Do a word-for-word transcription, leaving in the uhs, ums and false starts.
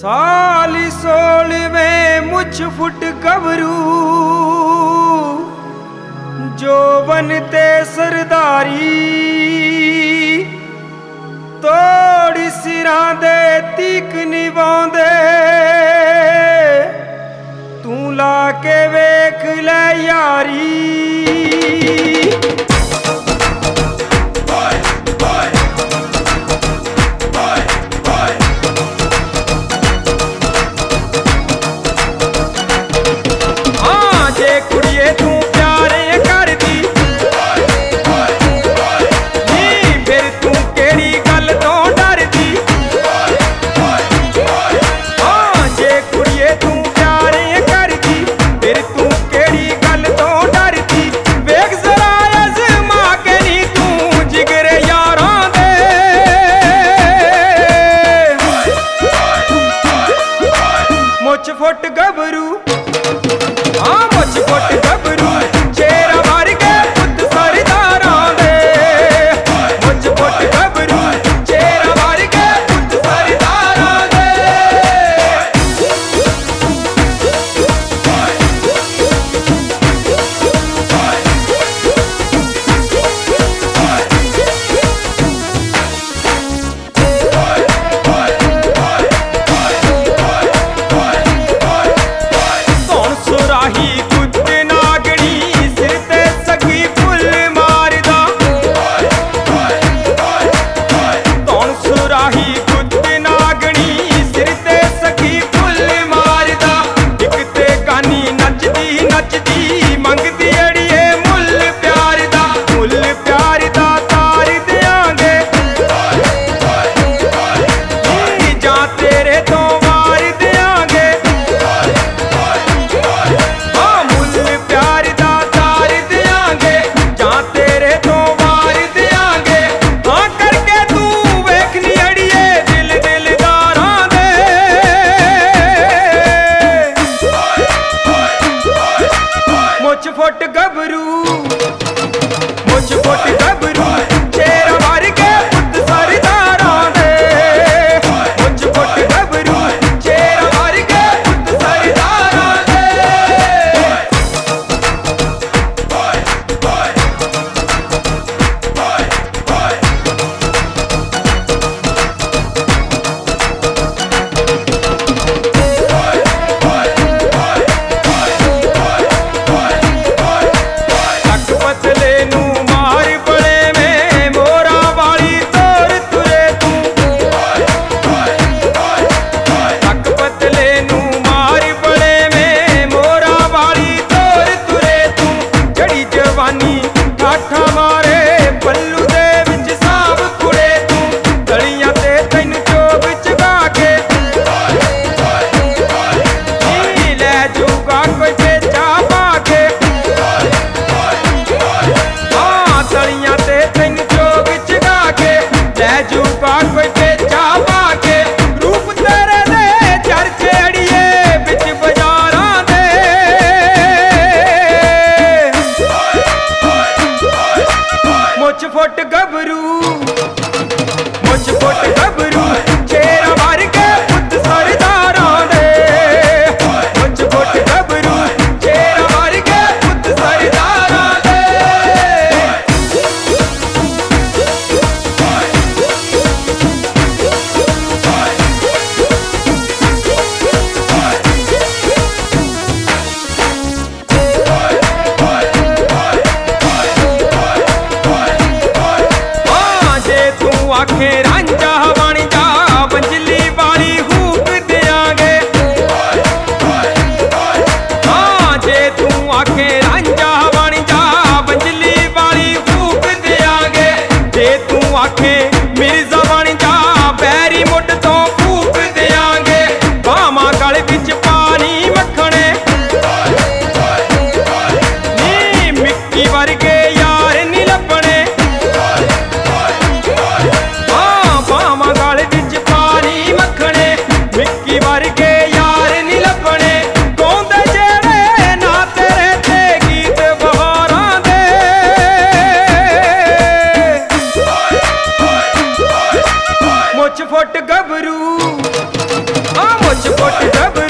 साली सोलवें मुझ फुट गबरू जो बनते सरदारी तोड़ी सिरां दे तीक निभांदे तू ला के वेख ले यारी। मुझ फुट गबरू हाँ मुझ फुट गबरू शेरा मार के पुत सरदारां दे मुझ फुट गबरू शेरा मार के पुत सरदारां दे। मुझ फुट गबरू मुझ फुट गबरू शेरा मार के पुत सरदारां दे मुझ फुट गबरू शेरा मार के पुत सरदारां दे। मुझ फुट गबरू मुझ फुट गबरू शेरा मार के पुत सरदारां दे मुझ फुट गबरू शेरा मार के पुत सरदारां दे। ਮੁੱਛ ਪੁੱਟ ਗੱਭਰੂ